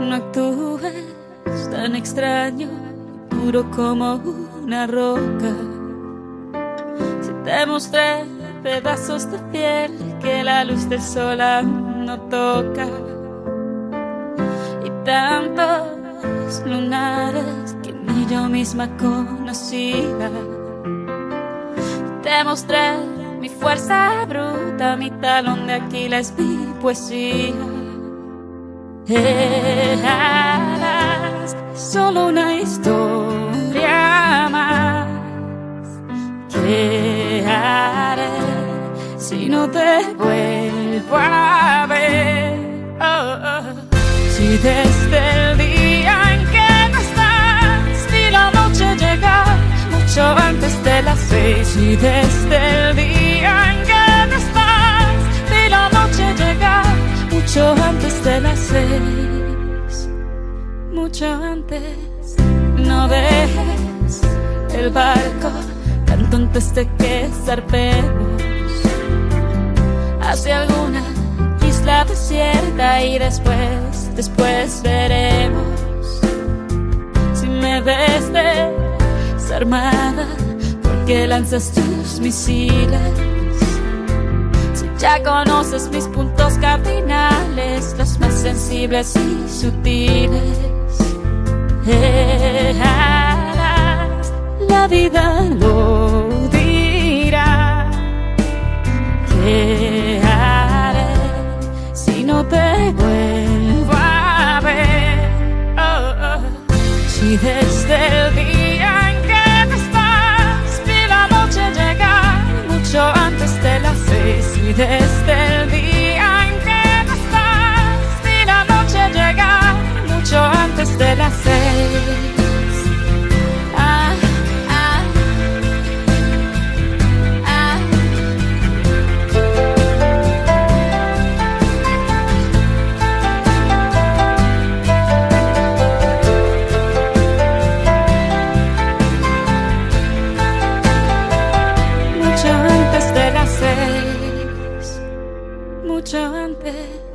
No actúes tan extraño, duro como una roca. Si te mostré pedazos de piel que la luz del sol aún no toca, y tantos lunares que ni yo misma conocía. Te mostré mi fuerza bruta, mi talón de Aquiles, mi poesía. Eras solo una historia más. ¿Qué haré si no te vuelvo a ver? Oh, oh. Si desde el día en que no estás y la noche llega mucho antes de las 6, y desde el día en que no estás y la noche llega mucho antes de las 6, mucho antes. No dejes el barco tanto antes de que zarpemos hacia alguna isla desierta, y después veremos. Si me ves desarmada, ¿por qué lanzas tus misiles? Si ya conoces mis puntos cardinales, los más sensibles y sutiles. La vida lo dirá. ¿Qué haré si no te vuelvo a ver? Oh, oh. Si desde el día en que no estás y la noche llega mucho antes de las 6, y desde el día en que no estás y la noche llega mucho antes de las 6. Mucho antes.